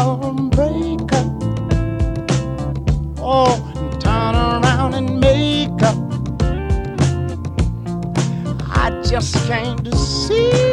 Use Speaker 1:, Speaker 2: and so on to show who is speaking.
Speaker 1: break up. Oh, and turn around and make up. I just came to see